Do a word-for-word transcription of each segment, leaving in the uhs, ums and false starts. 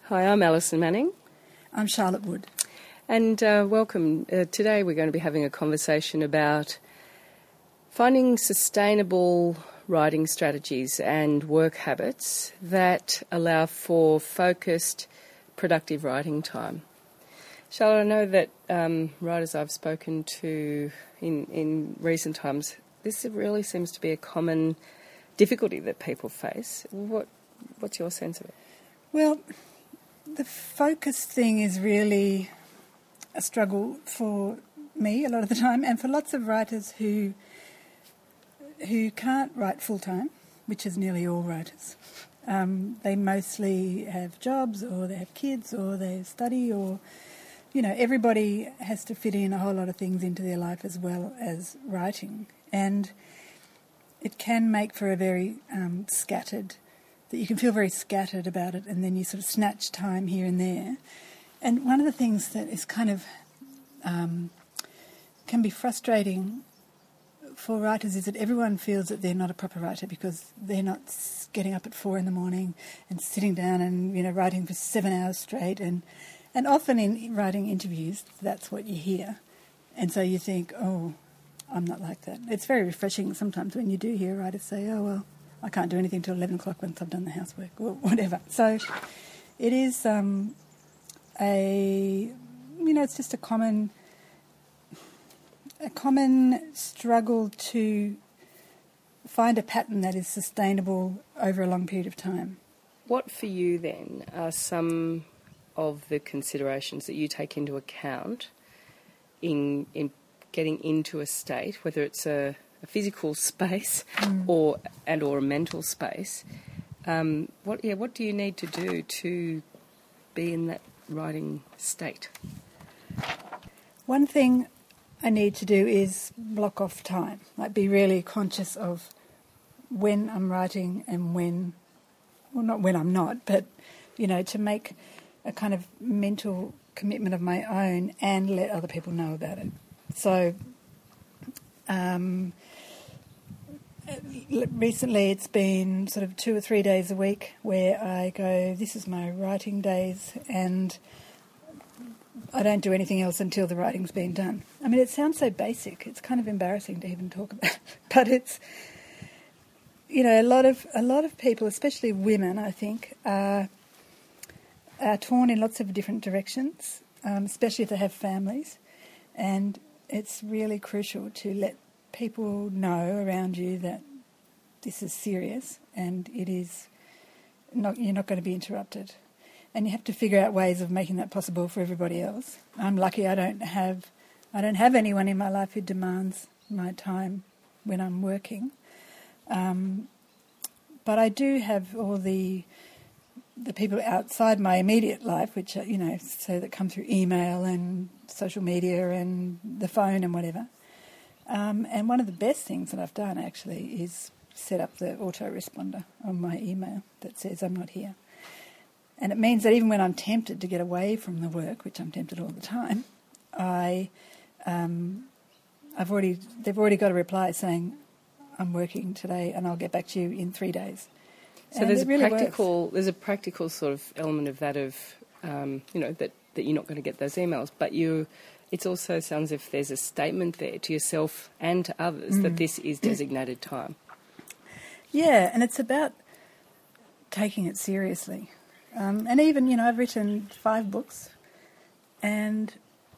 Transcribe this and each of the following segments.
Hi, I'm Alison Manning. I'm Charlotte Wood. And uh, welcome. Uh, today we're going to be having a conversation about finding sustainable writing strategies and work habits that allow for focused, productive writing time. Charlotte, I know that um, writers I've spoken to in, in recent times, this really seems to be a common difficulty that people face. What What's your sense of it? Well, the focus thing is really a struggle for me a lot of the time, and for lots of writers who who can't write full-time, which is nearly all writers. Um, they mostly have jobs, or they have kids, or they study, or, you know, everybody has to fit in a whole lot of things into their life as well as writing. And it can make for a very um, scattered, that you can feel very scattered about it, and then you sort of snatch time here and there. And one of the things that is kind of, um, can be frustrating for writers is that everyone feels that they're not a proper writer because they're not getting up at four in the morning and sitting down and, you know, writing for seven hours straight. And, and often in writing interviews, that's what you hear. And so you think, oh, I'm not like that. It's very refreshing sometimes when you do hear writers say, oh, well, I can't do anything till eleven o'clock once I've done the housework or whatever. So it is um, a, you know, it's just a common... a common struggle to find a pattern that is sustainable over a long period of time. What for you then are some of the considerations that you take into account in in getting into a state, whether it's a, a physical space mm. or and or a mental space? Um, what yeah, what do you need to do to be in that writing state? One thing I need to do is block off time, like be really conscious of when I'm writing and when, well, not when I'm not, but, you know, to make a kind of mental commitment of my own and let other people know about it. So um, recently it's been sort of two or three days a week where I go, this is my writing days, and I don't do anything else until the writing's been done. I mean, it sounds so basic. It's kind of embarrassing to even talk about, but it's, you know, a lot of a lot of people, especially women, I think, are, are torn in lots of different directions, um, especially if they have families, and it's really crucial to let people know around you that this is serious and it is not. You're not going to be interrupted. And you have to figure out ways of making that possible for everybody else. I'm lucky I don't have I don't have anyone in my life who demands my time when I'm working. Um, but I do have all the the people outside my immediate life, which are, you know, so that come through email and social media and the phone and whatever. Um, and one of the best things that I've done actually is set up the autoresponder on my email that says I'm not here. And it means that even when I'm tempted to get away from the work, which I'm tempted all the time, I, um, I've already they've already got a reply saying, "I'm working today, and I'll get back to you in three days." So and there's a really practical works. there's a practical sort of element of that of um, you know that, that you're not going to get those emails, but you. It also sounds as if there's a statement there to yourself and to others mm. that this is designated time. Yeah, and it's about taking it seriously. Um, and even, you know, I've written five books, and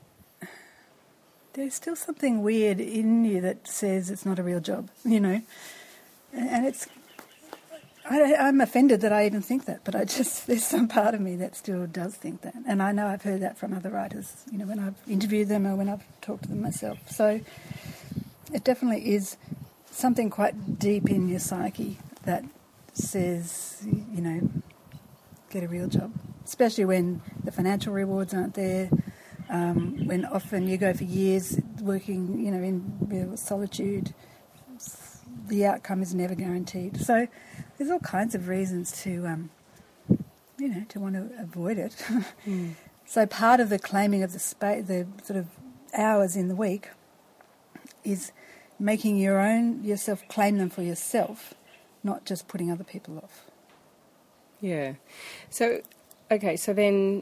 there's still something weird in you that says it's not a real job, you know. And it's, I, I'm offended that I even think that, but I just, there's some part of me that still does think that. And I know I've heard that from other writers, you know, when I've interviewed them or when I've talked to them myself. So it definitely is something quite deep in your psyche that says, you know, get a real job, especially when the financial rewards aren't there, um, when often you go for years working, you know, in real solitude, the outcome is never guaranteed. So there's all kinds of reasons to, um, you know, to want to avoid it. mm. So part of the claiming of the spa- the sort of hours in the week is making your own, yourself claim them for yourself, not just putting other people off. Yeah. So Okay, so then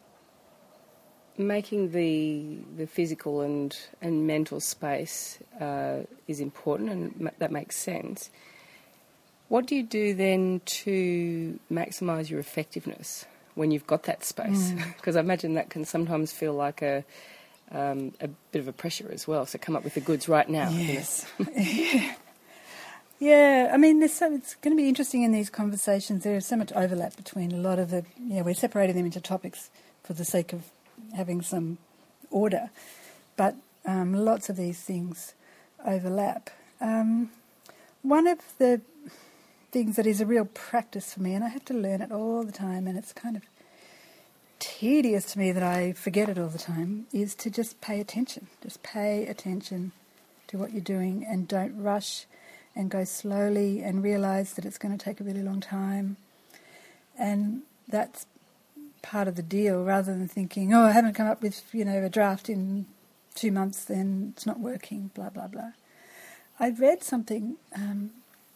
making the the physical and, and mental space uh, is important, and ma- that makes sense. What do you do then to maximise your effectiveness when you've got that space? Because mm. I imagine that can sometimes feel like a um, a bit of a pressure as well. So come up with the goods right now. Yes. yeah. yeah, I mean, there's so, it's going to be interesting in these conversations. There is so much overlap between a lot of the... Yeah, we're separating them into topics for the sake of having some order. But um, lots of these things overlap. Um, one of the things that is a real practice for me, and I have to learn it all the time, and it's kind of tedious to me that I forget it all the time, is to just pay attention. Just pay attention to what you're doing and don't rush and go slowly and realise that it's going to take a really long time. And that's part of the deal, rather than thinking, oh, I haven't come up with, you know, a draft in two months, then it's not working, blah, blah, blah. I read something... Um,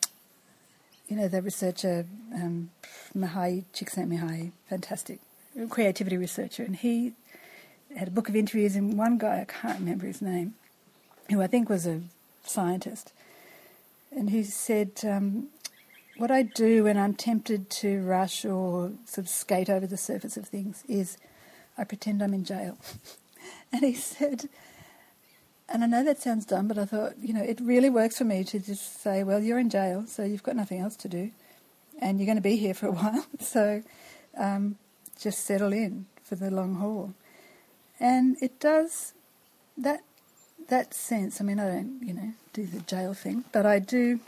You know, the researcher, um, Mihai Csikszentmihalyi, fantastic creativity researcher, and he had a book of interviews, and one guy, I can't remember his name, who I think was a scientist, and he said, um, what I do when I'm tempted to rush or sort of skate over the surface of things is I pretend I'm in jail. And he said... And I know that sounds dumb, but I thought, you know, it really works for me to just say, well, you're in jail, so you've got nothing else to do, and you're going to be here for a while, so um, just settle in for the long haul. And it does that that sense. I mean, I don't, you know, do the jail thing, but I do.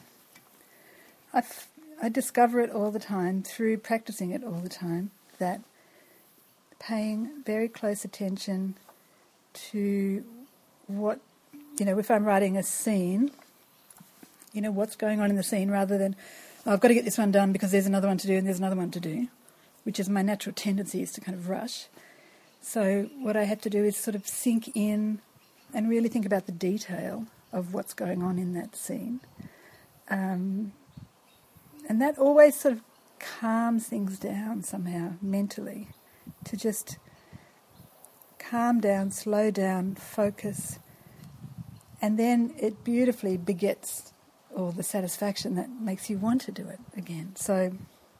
I f- I discover it all the time through practicing it all the time, that paying very close attention to what. You know, if I'm writing a scene, you know, what's going on in the scene, rather than, oh, I've got to get this one done because there's another one to do and there's another one to do, which is my natural tendency, is to kind of rush. So what I have to do is sort of sink in and really think about the detail of what's going on in that scene. Um, and that always sort of calms things down somehow mentally, to just calm down, slow down, focus. And then it beautifully begets all the satisfaction that makes you want to do it again. So,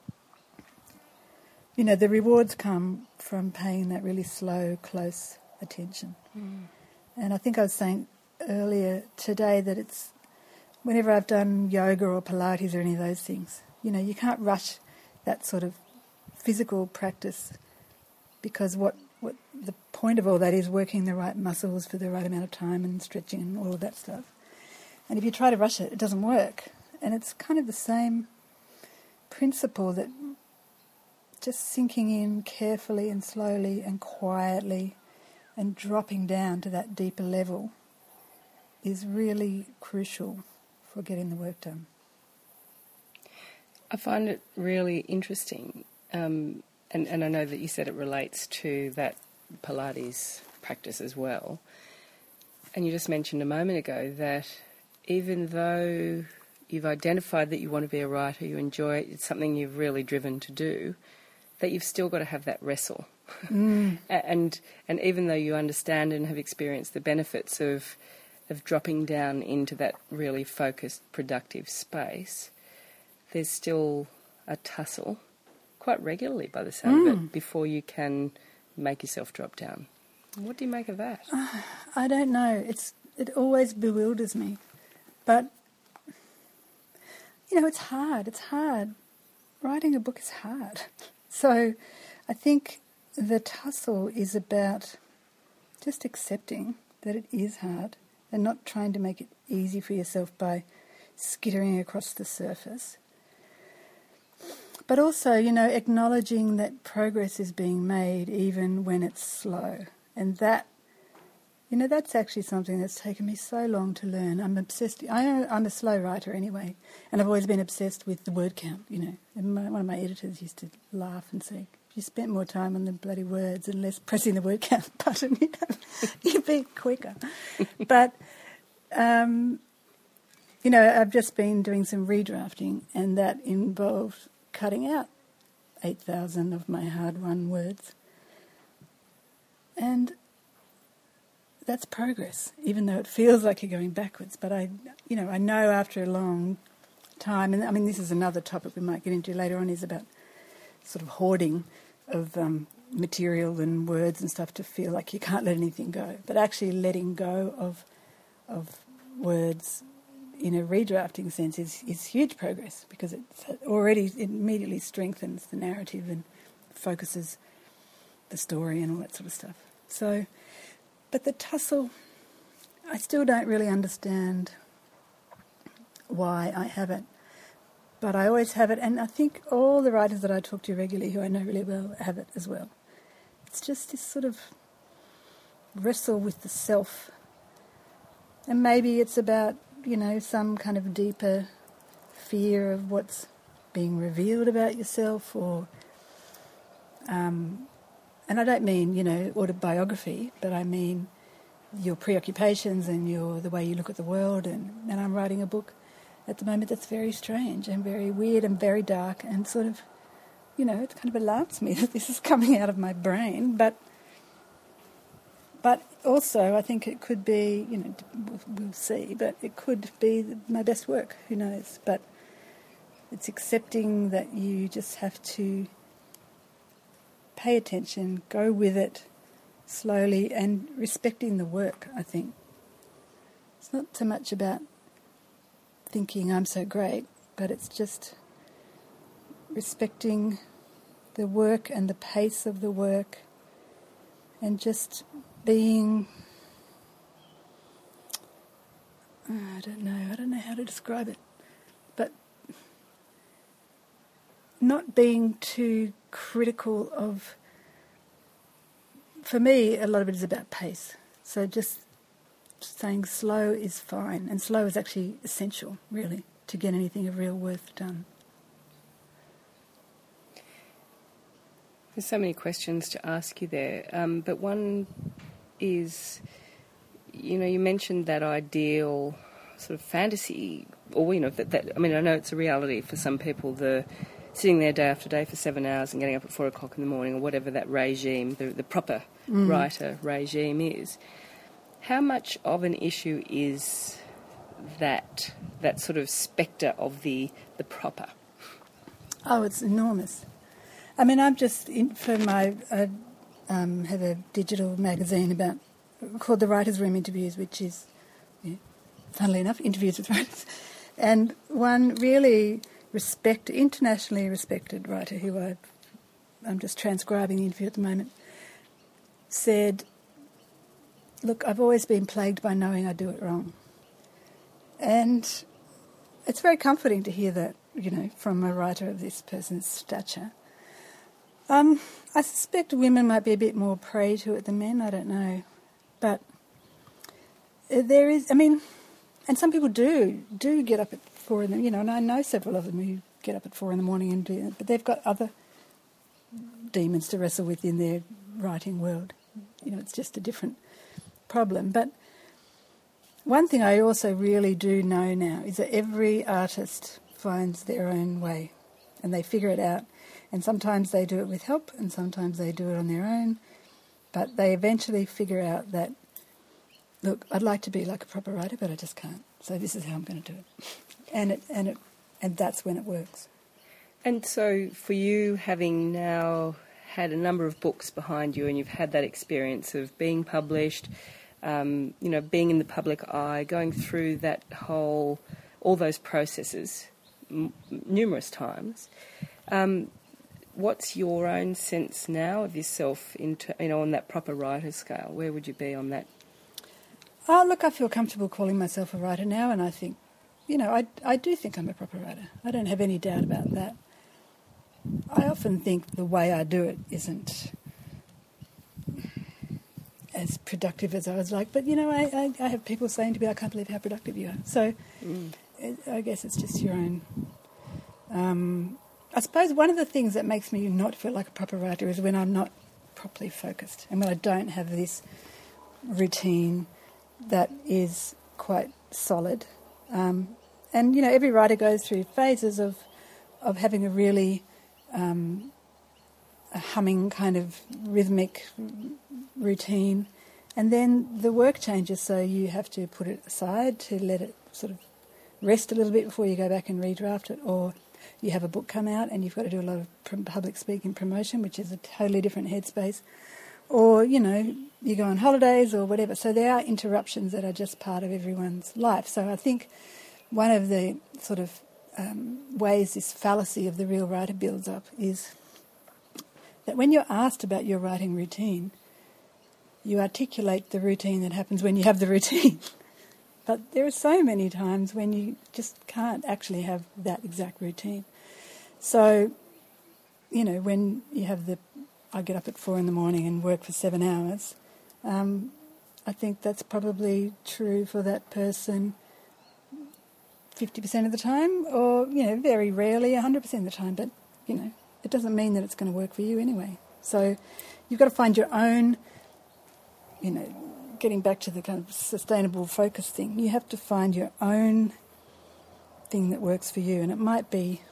you know, the rewards come from paying that really slow, close attention. Mm. And I think I was saying earlier today that it's, whenever I've done yoga or Pilates or any of those things, you know, you can't rush that sort of physical practice, because what What the point of all that is working the right muscles for the right amount of time and stretching and all of that stuff. And if you try to rush it, it doesn't work. And it's kind of the same principle, that just sinking in carefully and slowly and quietly and dropping down to that deeper level is really crucial for getting the work done. I find it really interesting. Um, And, and I know that you said it relates to that Pilates practice as well. And you just mentioned a moment ago that even though you've identified that you want to be a writer, you enjoy it, it's something you've really driven to do, that you've still got to have that wrestle. Mm. and and even though you understand and have experienced the benefits of of dropping down into that really focused, productive space, there's still a tussle quite regularly, by the sound mm. of it, before you can make yourself drop down. What do you make of that? Uh, I don't know. It's it always bewilders me. But, you know, it's hard. It's hard. Writing a book is hard. So I think the tussle is about just accepting that it is hard and not trying to make it easy for yourself by skittering across the surface. But also, you know, acknowledging that progress is being made even when it's slow. And that, you know, that's actually something that's taken me so long to learn. I'm obsessed. I, I'm a slow writer anyway, and I've always been obsessed with the word count, you know. And my, one of my editors used to laugh and say, if you spent more time on the bloody words and less pressing the word count button, you know, you'd be quicker. But, um, you know, I've just been doing some redrafting, and that involved cutting out eight thousand of my hard-won words. And that's progress, even though it feels like you're going backwards. But I, you know, I know after a long time, and I mean, this is another topic we might get into later on, is about sort of hoarding of um, material and words and stuff to feel like you can't let anything go. But actually letting go of of words in a redrafting sense is, is huge progress, because it already it immediately strengthens the narrative and focuses the story and all that sort of stuff. So, but the tussle, I still don't really understand why I have it. But I always have it, and I think all the writers that I talk to regularly, who I know really well, have it as well. It's just this sort of wrestle with the self. And maybe it's about, you know, some kind of deeper fear of what's being revealed about yourself, or, um, and I don't mean, you know, autobiography, but I mean your preoccupations and your the way you look at the world. And, and I'm writing a book at the moment that's very strange and very weird and very dark, and sort of, you know, it kind of alarms me that this is coming out of my brain. But but also I think it could be, you know, we'll see, but it could be my best work, who knows. But it's accepting that you just have to pay attention, go with it slowly, and respecting the work, I think. It's not so much about thinking I'm so great, but it's just respecting the work and the pace of the work, and just being, oh, I don't know, I don't know how to describe it, but not being too critical of, for me, a lot of it is about pace. So just saying slow is fine, and slow is actually essential, really, to get anything of real worth done. There's so many questions to ask you there, um, but one is, you know, you mentioned that ideal sort of fantasy, or, you know, that, that I mean, I know it's a reality for some people, the sitting there day after day for seven hours and getting up at four o'clock in the morning, or whatever that regime, the, the proper mm. writer regime is. How much of an issue is that that sort of spectre of the the proper? Oh, it's enormous. I mean, I'm just in, for my I um, have a digital magazine about called The Writers' Room Interviews, which is, you know, funnily enough, interviews with writers, and one really respect internationally respected writer who I I'm just transcribing the interview at the moment said, look, I've always been plagued by knowing I do it wrong. And it's very comforting to hear that, you know, from a writer of this person's stature. Um, I suspect women might be a bit more prey to it than men, I don't know. But there is, I mean, and some people do, do get up at four in the, you know, and I know several of them who get up at four in the morning and do it, but they've got other demons to wrestle with in their writing world. You know, it's just a different problem. But one thing I also really do know now is that every artist finds their own way and they figure it out, and sometimes they do it with help and sometimes they do it on their own, but they eventually figure out that, look, I'd like to be like a proper writer, but I just can't, so this is how I'm going to do it. And it and it and that's when it works. And so for you, having now had a number of books behind you and you've had that experience of being published, Um, you know, being in the public eye, going through that whole, all those processes m- numerous times. Um, what's your own sense now of yourself, in t- you know, on that proper writer scale? Where would you be on that? Oh, look, I feel comfortable calling myself a writer now, and I think, you know, I, I do think I'm a proper writer. I don't have any doubt about that. I often think the way I do it isn't as productive as I was like, but you know, I, I, I have people saying to me, I can't believe how productive you are. So mm. it, I guess it's just your own. Um, I suppose one of the things that makes me not feel like a proper writer is when I'm not properly focused and when I don't have this routine that is quite solid. Um, and you know, every writer goes through phases of of having a really um, a humming kind of rhythmic routine. And then the work changes, so you have to put it aside to let it sort of rest a little bit before you go back and redraft it, or you have a book come out and you've got to do a lot of public speaking promotion, which is a totally different headspace, or, you know, you go on holidays or whatever. So there are interruptions that are just part of everyone's life. So I think one of the sort of um, ways this fallacy of the real writer builds up is that when you're asked about your writing routine, you articulate the routine that happens when you have the routine. But there are so many times when you just can't actually have that exact routine. So, you know, when you have the, I get up at four in the morning and work for seven hours, um, I think that's probably true for that person fifty percent of the time, or, you know, very rarely one hundred percent of the time. But, you know, it doesn't mean that it's going to work for you anyway. So you've got to find your own, you know, getting back to the kind of sustainable focus thing, you have to find your own thing that works for you. And it might be,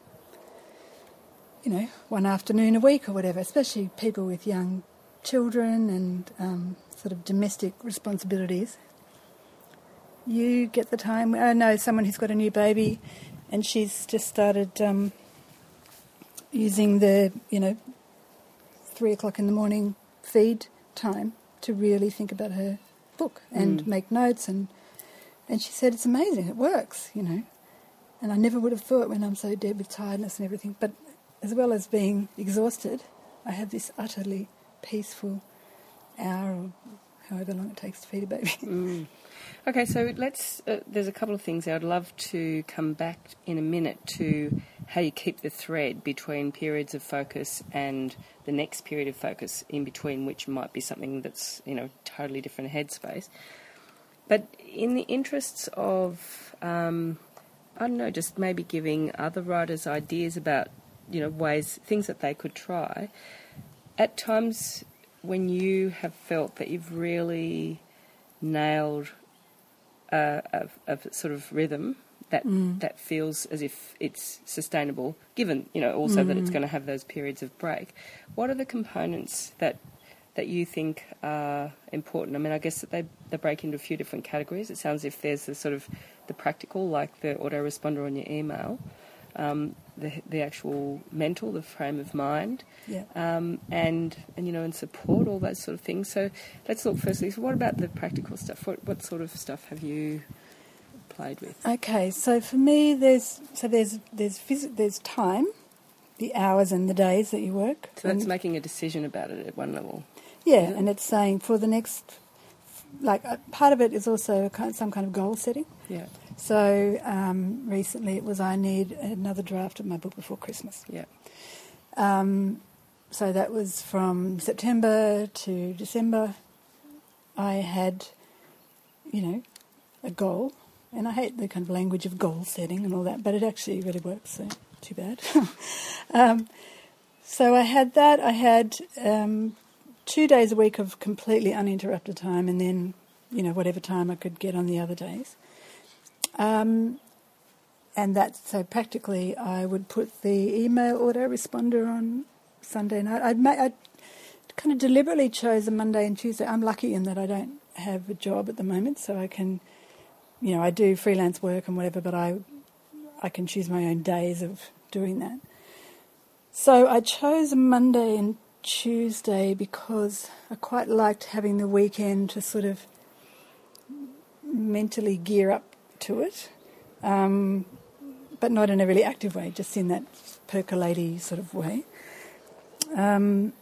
you know, one afternoon a week or whatever, especially people with young children and um, sort of domestic responsibilities. You get the time. I know someone who's got a new baby and she's just started um, using the, you know, three o'clock in the morning feed time to really think about her book and mm. make notes, and and she said it's amazing, it works, you know. And I never would have thought, when I'm so dead with tiredness and everything, but as well as being exhausted, I have this utterly peaceful hour or however long it takes to feed a baby. Mm. Okay, so let's, uh, there's a couple of things I'd love to come back in a minute to how you keep the thread between periods of focus and the next period of focus in between, which might be something that's, you know, totally different headspace. But in the interests of, um, I don't know, just maybe giving other writers ideas about, you know, ways, things that they could try, at times when you have felt that you've really nailed a, a, a sort of rhythm that mm. that feels as if it's sustainable, given, you know, also mm. that it's going to have those periods of break, what are the components that that you think are important? I mean, I guess that they, they break into a few different categories. It sounds as if there's the sort of the practical, like the autoresponder on your email, um, the the actual mental, the frame of mind, yeah. um, and, and, you know, and support, all those sort of things. So let's look firstly, so what about the practical stuff? What what sort of stuff have you played with? Okay, so for me, there's so there's there's phys- there's time, the hours and the days that you work. So that's making a decision about it at one level. Yeah, yeah. And it's saying for the next, like uh, part of it is also a kind, some kind of goal setting. Yeah. So um, recently it was I need another draft of my book before Christmas. Yeah. Um, so that was from September to December. I had, you know, a goal. And I hate the kind of language of goal setting and all that, but it actually really works, so too bad. um, so I had that. I had um, two days a week of completely uninterrupted time, and then, you know, whatever time I could get on the other days. Um, and that, so practically I would put the email autoresponder on Sunday night. I'd, ma- I'd kind of deliberately chose a Monday and Tuesday. I'm lucky in that I don't have a job at the moment, so I can... You know, I do freelance work and whatever, but I I can choose my own days of doing that. So I chose a Monday and Tuesday because I quite liked having the weekend to sort of mentally gear up to it, um, but not in a really active way, just in that percolating sort of way. Um,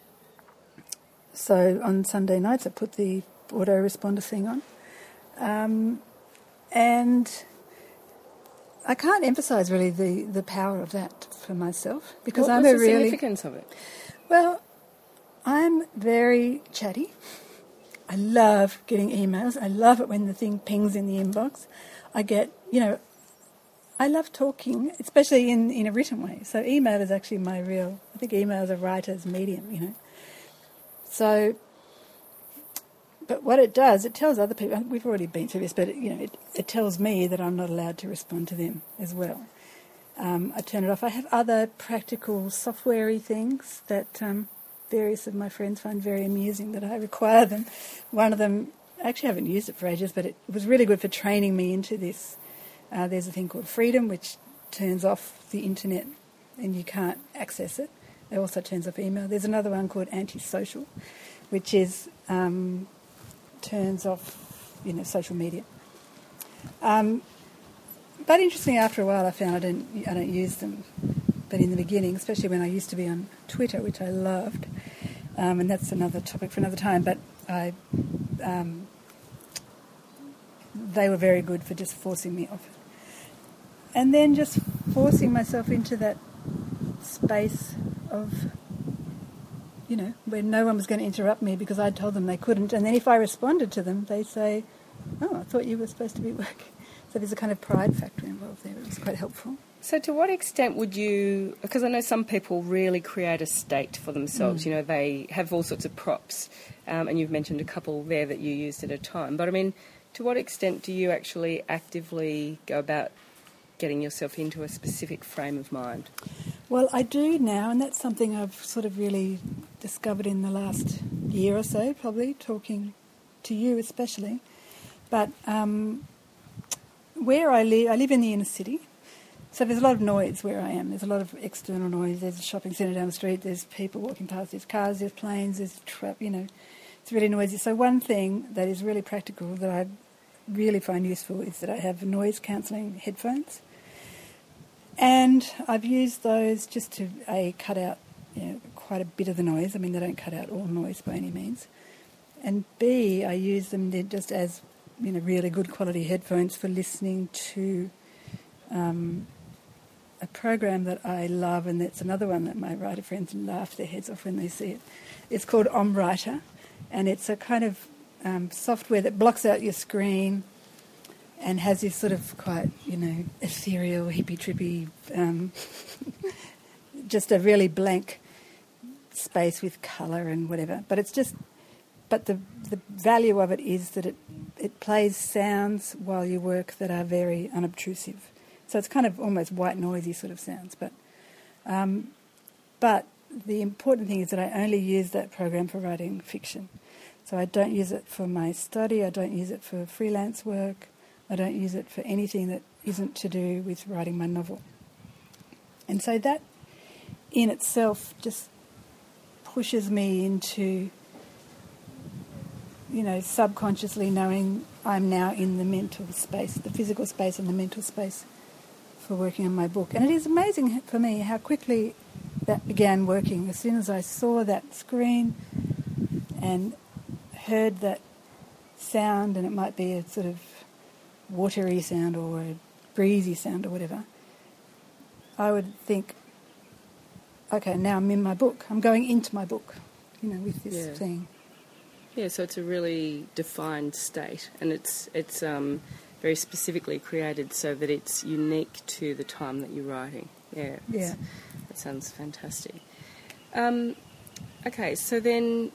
so on Sunday nights I put the autoresponder thing on. Um, And I can't emphasise really the, the power of that for myself, because what I'm was a the really significance of it? Well, I'm very chatty. I love getting emails. I love it when the thing pings in the inbox. I get, you know, I love talking, especially in, in a written way. So email is actually my real. I think email is a writer's medium, you know. So. But what it does, it tells other people, we've already been through this, but it, you know, it, it tells me that I'm not allowed to respond to them as well. um, I turn it off. I have other practical software-y things that um, various of my friends find very amusing that I require them. One of them, I actually haven't used it for ages, but it was really good for training me into this. Uh, there's a thing called Freedom, which turns off the internet and you can't access it. It also turns off email. There's another one called Antisocial, which is um, turns off, you know, social media. Um, but interestingly, after a while, I found I don't I don't use them. But in the beginning, especially when I used to be on Twitter, which I loved, um, and that's another topic for another time. But I, um, they were very good for just forcing me off it, and then just forcing myself into that space of, you know, where no one was going to interrupt me because I'd told them they couldn't. And then if I responded to them, they say, "Oh, I thought you were supposed to be working." So there's a kind of pride factor involved there. It was quite helpful. So to what extent would you, because I know some people really create a state for themselves, mm. you know, they have all sorts of props, um, and you've mentioned a couple there that you used at a time. But I mean, to what extent do you actually actively go about getting yourself into a specific frame of mind? Well, I do now, and that's something I've sort of really discovered in the last year or so, probably, talking to you especially. But um, where I live, I live in the inner city, so there's a lot of noise where I am. There's a lot of external noise. There's a shopping centre down the street. There's people walking past. There's cars. There's planes. There's trap. You know, it's really noisy. So one thing that is really practical that I really find useful is that I have noise cancelling headphones, and I've used those just to a cut out, you know, quite a bit of the noise. I mean, they don't cut out all noise by any means, and B, I use them just as, you know, really good quality headphones for listening to um, a program that I love, and that's another one that my writer friends laugh their heads off when they see it. It's called OmWriter, and it's a kind of um, software that blocks out your screen and has this sort of quite, you know, ethereal, hippie-trippy, um, just a really blank space with colour and whatever. But it's just, but the the value of it is that it it plays sounds while you work that are very unobtrusive. So it's kind of almost white noisy sort of sounds. But um, but the important thing is that I only use that program for writing fiction. So I don't use it for my study. I don't use it for freelance work. I don't use it for anything that isn't to do with writing my novel. And so that in itself just pushes me into, you know, subconsciously knowing I'm now in the mental space, the physical space and the mental space for working on my book. And it is amazing for me how quickly that began working. As soon as I saw that screen and heard that sound, and it might be a sort of watery sound or a breezy sound or whatever, I would think, okay, now I'm in my book. I'm going into my book, you know, with this yeah. thing. Yeah, so it's a really defined state, and it's it's um, very specifically created so that it's unique to the time that you're writing. Yeah, yeah. That sounds fantastic. Um, okay, so then,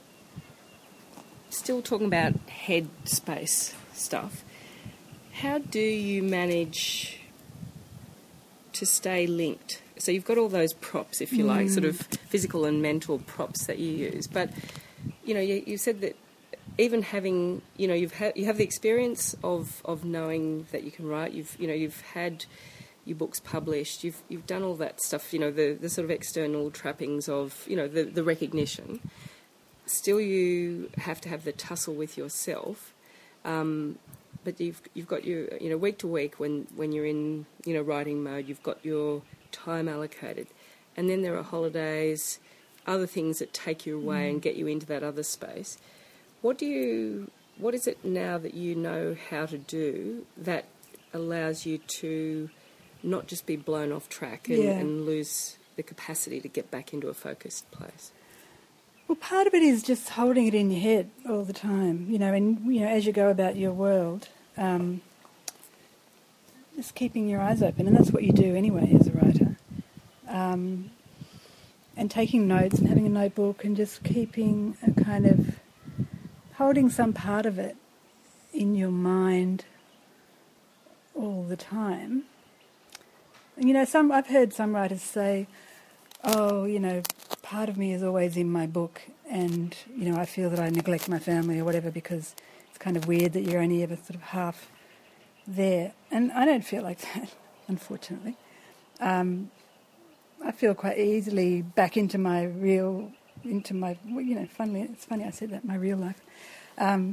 still talking about head space stuff, how do you manage to stay linked? So you've got all those props, if you like, mm. sort of physical and mental props that you use, but you know, you, you said that even having, you know, you've had you have the experience of, of knowing that you can write. You've you know you've had your books published. You've you've done all that stuff. You know, the, the sort of external trappings of, you know, the, the recognition. Still, you have to have the tussle with yourself. Um, but you've you've got your, you know, week to week when, when you're in, you know, writing mode. You've got your time allocated, and then there are holidays, other things that take you away mm. and get you into that other space. What do you, what is it now that you know how to do that allows you to not just be blown off track and, yeah. and lose the capacity to get back into a focused place? Well, part of it is just holding it in your head all the time, you know, and, you know, as you go about your world, um, just keeping your eyes open, and that's what you do anyway as a writer. Um, and taking notes and having a notebook and just keeping a kind of, holding some part of it in your mind all the time. You know, some I've heard some writers say, oh, you know, part of me is always in my book and, you know, I feel that I neglect my family or whatever because it's kind of weird that you're only ever sort of half there. And I don't feel like that, unfortunately. Um, I feel quite easily back into my real, into my, well, you know, funnily, it's funny I said that, my real life. Um,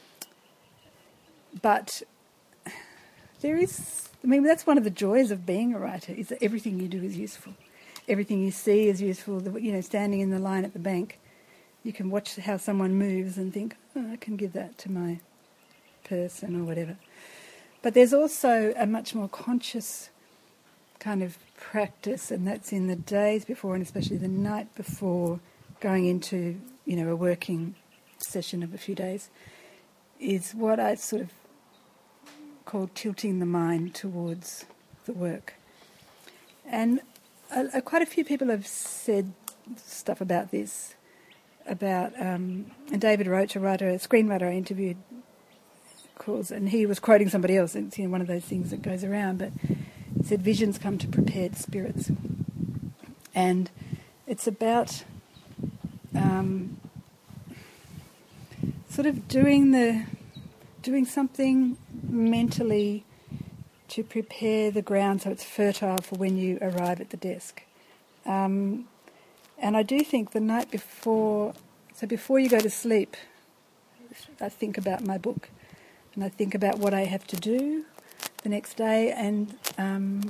but there is, I mean, that's one of the joys of being a writer, is that everything you do is useful. Everything you see is useful. The, you know, standing in the line at the bank, you can watch how someone moves and think, oh, I can give that to my person or whatever. But there's also a much more conscious kind of practice, and that's in the days before and especially the night before going into, you know, a working session of a few days, is what I sort of call tilting the mind towards the work. And uh, quite a few people have said stuff about this, about, um, and David Roach, a writer, a screenwriter I interviewed, calls, and he was quoting somebody else, it's, you know, one of those things that goes around, but he said visions come to prepared spirits. And it's about um, sort of doing the doing something mentally to prepare the ground so it's fertile for when you arrive at the desk. Um, and I do think the night before, so before you go to sleep, I think about my book and I think about what I have to do the next day, and um,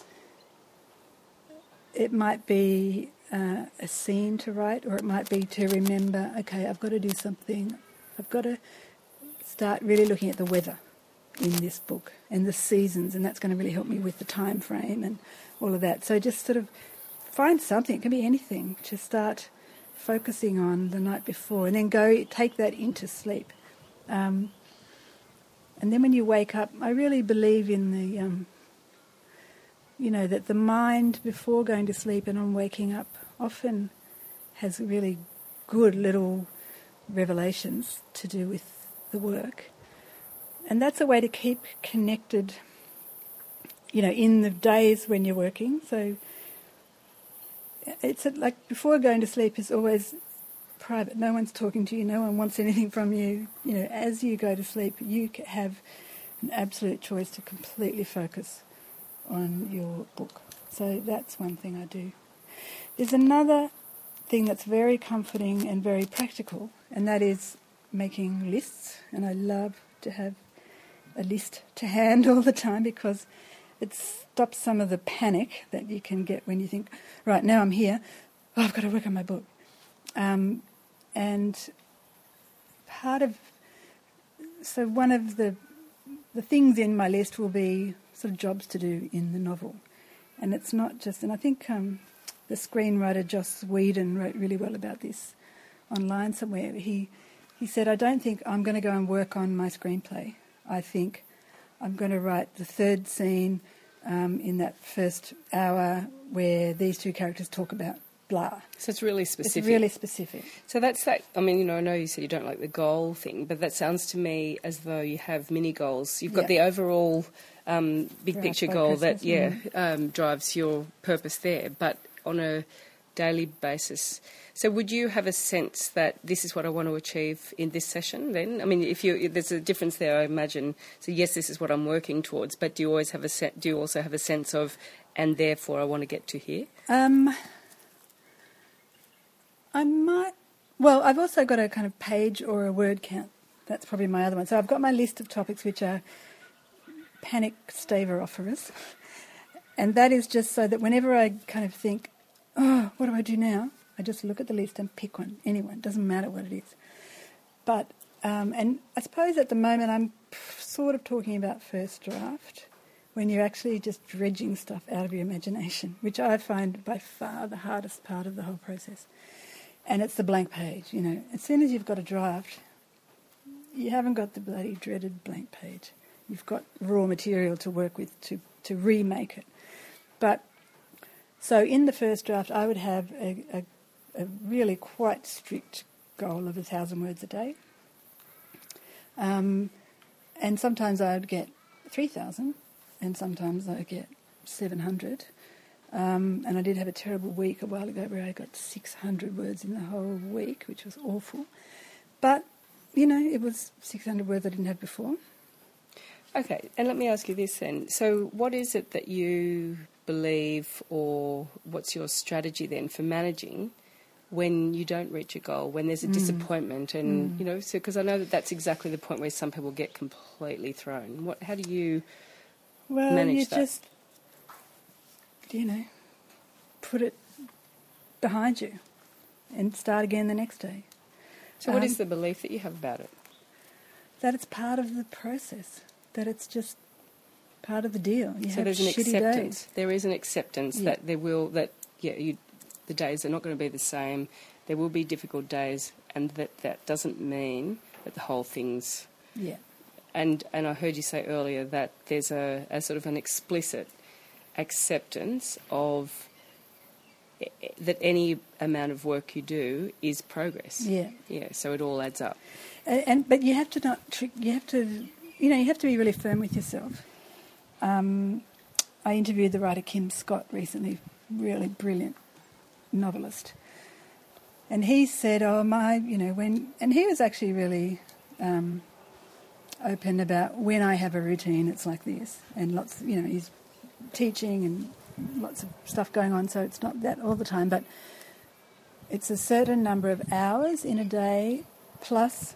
it might be uh, a scene to write, or it might be to remember, okay, I've got to do something, I've got to start really looking at the weather in this book and the seasons, and that's going to really help me with the time frame and all of that. So just sort of find something, it can be anything, to start focusing on the night before, and then go take that into sleep. Um, and then when you wake up, I really believe in the, um, you know, that the mind before going to sleep and on waking up often has really good little revelations to do with the work. And that's a way to keep connected, you know, in the days when you're working. So it's like before going to sleep is always private. No one's talking to you. No one wants anything from you. You know, as you go to sleep, you have an absolute choice to completely focus on your book. So that's one thing I do. There's another thing that's very comforting and very practical, and that is making lists. And I love to have a list to hand all the time because it stops some of the panic that you can get when you think, right, now I'm here, oh, I've got to work on my book. Um, and part of, so one of the the things in my list will be sort of jobs to do in the novel. And it's not just, and I think um, the screenwriter Joss Whedon wrote really well about this online somewhere. He he said, I don't think I'm going to go and work on my screenplay. I think I'm going to write the third scene um, in that first hour where these two characters talk about blah. So it's really specific. It's really specific. So that's that. I mean, you know, I know you said you don't like the goal thing, but that sounds to me as though you have mini goals. You've got yeah. the overall um, big right, picture goal Christmas, that, yeah, mm-hmm. um, drives your purpose there, but on a daily basis. So would you have a sense that this is what I want to achieve in this session then? I mean, if you there's a difference there, I imagine. So yes, this is what I'm working towards, but do you always have a se- do you also have a sense of, and therefore I want to get to here? Um, I might. Well, I've also got a kind of page or a word count. That's probably my other one. So I've got my list of topics which are panic staver offerers, and that is just so that whenever I kind of think, oh, what do I do now? I just look at the list and pick one, anyone, doesn't matter what it is. But, um, and I suppose at the moment I'm sort of talking about first draft, when you're actually just dredging stuff out of your imagination, which I find by far the hardest part of the whole process. And it's the blank page, you know. As soon as you've got a draft, you haven't got the bloody dreaded blank page. You've got raw material to work with to, to remake it. But, so in the first draft, I would have a, a a really quite strict goal of a thousand words a day. Um, and sometimes I would get three thousand, and sometimes I would get seven hundred. Um, and I did have a terrible week a while ago where I got six hundred words in the whole week, which was awful. But, you know, it was six hundred words I didn't have before. Okay, and let me ask you this then. So what is it that you believe, or what's your strategy then for managing when you don't reach a goal, when there's a mm. disappointment? And, mm. you know, so because I know that that's exactly the point where some people get completely thrown. What? How do you well, manage you that? Just, you know, put it behind you and start again the next day. So what um, is the belief that you have about it? That it's part of the process, that it's just part of the deal. You so have there's an shitty acceptance. days. There is an acceptance yeah. that there will, that, yeah, you, the days are not going to be the same. There will be difficult days, and that that doesn't mean that the whole thing's... Yeah. And, and I heard you say earlier that there's a, a sort of an explicit acceptance of that any amount of work you do is progress. Yeah. Yeah, so it all adds up. And, and but you have to not trick, you have to, you know, you have to be really firm with yourself. Um, I interviewed the writer Kim Scott recently, really brilliant novelist. And he said, oh, my, you know, when... And he was actually really um, open about when I have a routine, it's like this. And lots, you know, he's teaching and lots of stuff going on, so it's not that all the time. But it's a certain number of hours in a day plus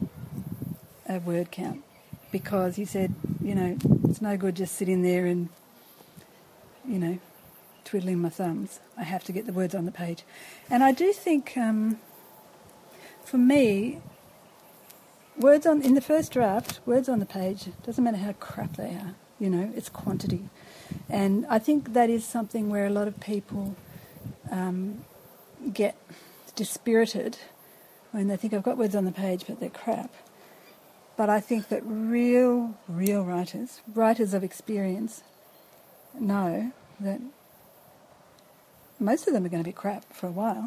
a word count. Because he said, you know, it's no good just sitting there and, you know, twiddling my thumbs. I have to get the words on the page. And I do think, um, for me, words on in the first draft, words on the page, doesn't matter how crap they are, you know, it's quantity. And I think that is something where a lot of people um, get dispirited when they think, I've got words on the page, but they're crap. But I think that real, real writers, writers of experience, know that most of them are going to be crap for a while.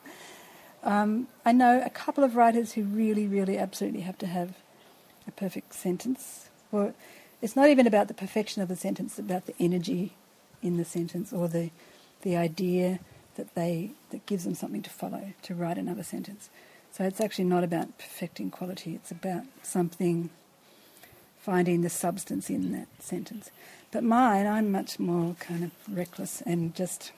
um, I know a couple of writers who really, really absolutely have to have a perfect sentence. Or it's not even about the perfection of the sentence, it's about the energy in the sentence or the the idea that they that gives them something to follow to write another sentence. So it's actually not about perfecting quality, it's about something, finding the substance in that sentence. But mine, I'm much more kind of reckless and just...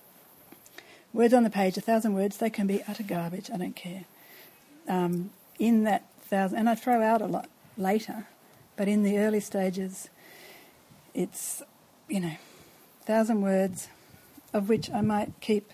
Words on the page, a thousand words, they can be utter garbage, I don't care. Um, in that thousand, and I throw out a lot later, but in the early stages, it's, you know, thousand words, of which I might keep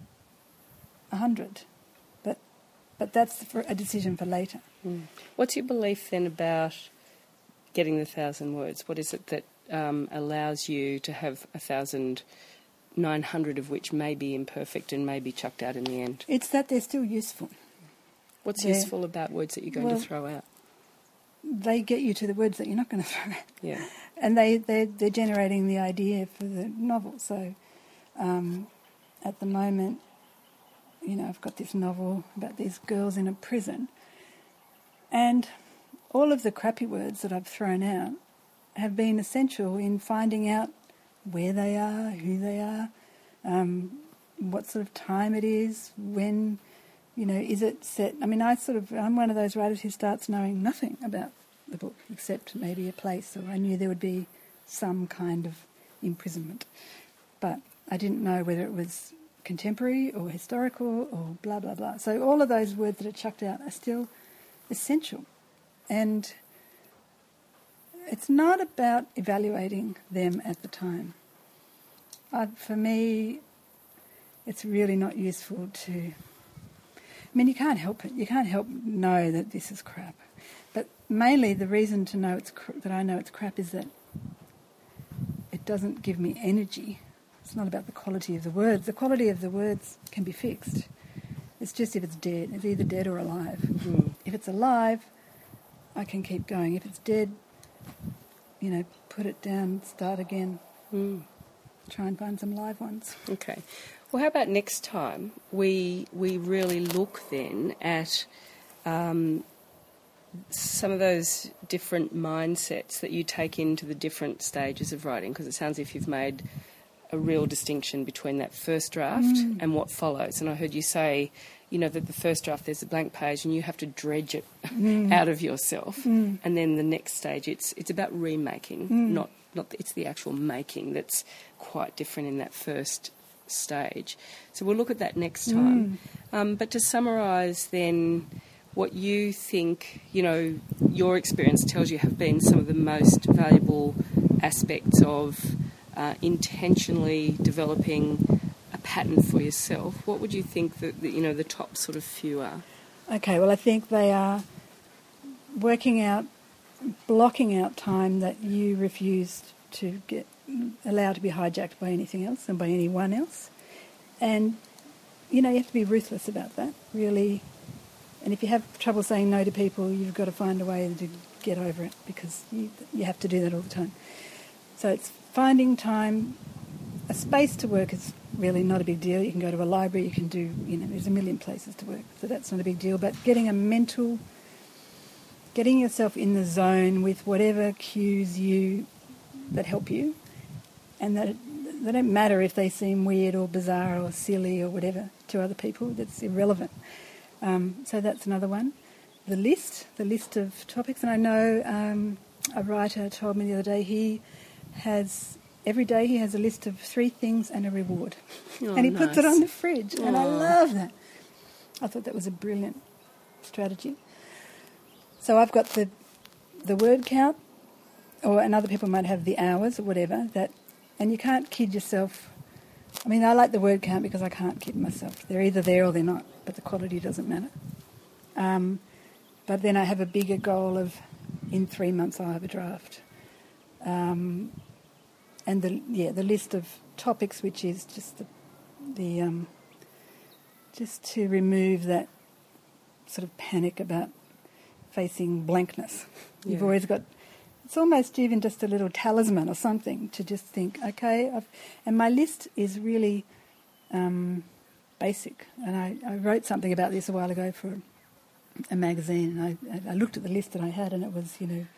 a hundred, but but that's for a decision for later. Mm. What's your belief then about getting the thousand words? What is it that um, allows you to have a thousand... nine hundred of which may be imperfect and may be chucked out in the end? It's that they're still useful. What's they're, useful about words that you're going well, to throw out? They get you to the words that you're not going to throw out. Yeah. And they, they're, they're generating the idea for the novel. So um, at the moment, you know, I've got this novel about these girls in a prison, and all of the crappy words that I've thrown out have been essential in finding out where they are, who they are, um, what sort of time it is, when, you know, is it set... I mean, I sort of, I'm one of those writers who starts knowing nothing about the book, except maybe a place, or I knew there would be some kind of imprisonment. But I didn't know whether it was contemporary or historical or blah, blah, blah. So all of those words that are chucked out are still essential. And it's not about evaluating them at the time. Uh, for me, it's really not useful to... I mean, you can't help it. You can't help know that this is crap. But mainly the reason to know it's cr- that I know it's crap is that it doesn't give me energy. It's not about the quality of the words. The quality of the words can be fixed. It's just if it's dead. It's either dead or alive. Mm. If it's alive, I can keep going. If it's dead, you know, put it down, start again. Mm. Try and find some live ones. Okay. Well, how about next time we we really look then at um, some of those different mindsets that you take into the different stages of writing? Because it sounds as if you've made a real distinction between that first draft mm. and what follows. And I heard you say, you know, that the first draft, there's a blank page and you have to dredge it mm. out of yourself. Mm. And then the next stage, it's it's about remaking, mm. not, not it's the actual making that's quite different in that first stage. So we'll look at that next time. Mm. Um, but to summarise then, what you think, you know, your experience tells you have been some of the most valuable aspects of uh, intentionally developing a pattern for yourself, what would you think that, that, you know, the top sort of few are? Okay, well, I think they are working out, blocking out time that you refused to get allowed to be hijacked by anything else and by anyone else. And, you know, you have to be ruthless about that, really. And if you have trouble saying no to people, you've got to find a way to get over it, because you, you have to do that all the time. So it's finding time. A space to work is really not a big deal. You can go to a library, you can do, you know, there's a million places to work, so that's not a big deal. But getting a mental, getting yourself in the zone with whatever cues you, that help you, and that they don't matter if they seem weird or bizarre or silly or whatever to other people, that's irrelevant. Um, so that's another one. The list, the list of topics. And I know um, a writer told me the other day he has, every day he has a list of three things and a reward. Oh, and he nice. puts it on the fridge. Aww. And I love that. I thought that was a brilliant strategy. So I've got the the word count, or and other people might have the hours or whatever. That, and you can't kid yourself. I mean, I like the word count because I can't kid myself. They're either there or they're not, but the quality doesn't matter. Um, but then I have a bigger goal of, in three months I'll have a draft. Um, and the yeah, the list of topics, which is just the, the um, just to remove that sort of panic about facing blankness. Yeah. You've always got. It's almost even just a little talisman or something to just think, okay, I've, and my list is really um, basic. And I, I wrote something about this a while ago for a magazine, and I, I looked at the list that I had, and it was, you know,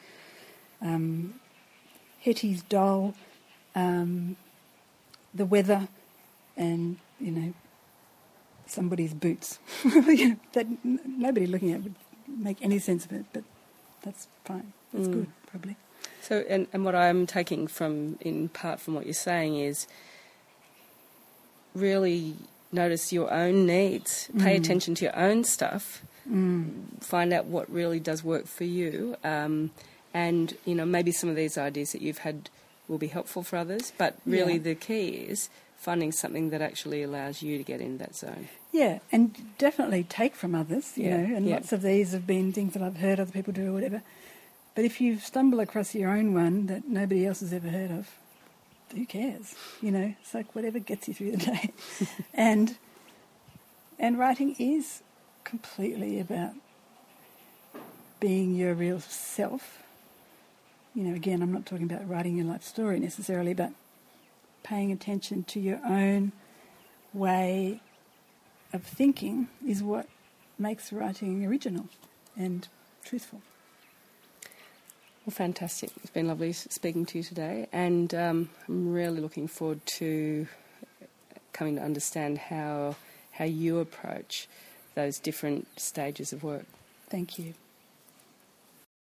um, Hetty's doll, um, the weather, and, you know, somebody's boots. You know, that nobody looking at it would make any sense of it, but that's fine. That's mm. good, probably. So, and, and what I'm taking from, in part from what you're saying, is really notice your own needs, mm. pay attention to your own stuff, mm. find out what really does work for you, um, and, you know, maybe some of these ideas that you've had will be helpful for others, but really yeah. the key is finding something that actually allows you to get in that zone. Yeah, and definitely take from others, you yeah. know, and yeah. lots of these have been things that I've heard other people do or whatever. But if you stumble across your own one that nobody else has ever heard of, who cares? You know, it's like whatever gets you through the day. and and writing is completely about being your real self. You know, again, I'm not talking about writing your life story necessarily, but paying attention to your own way of thinking is what makes writing original and truthful. Well, fantastic. It's been lovely speaking to you today, and um, I'm really looking forward to coming to understand how how you approach those different stages of work. Thank you.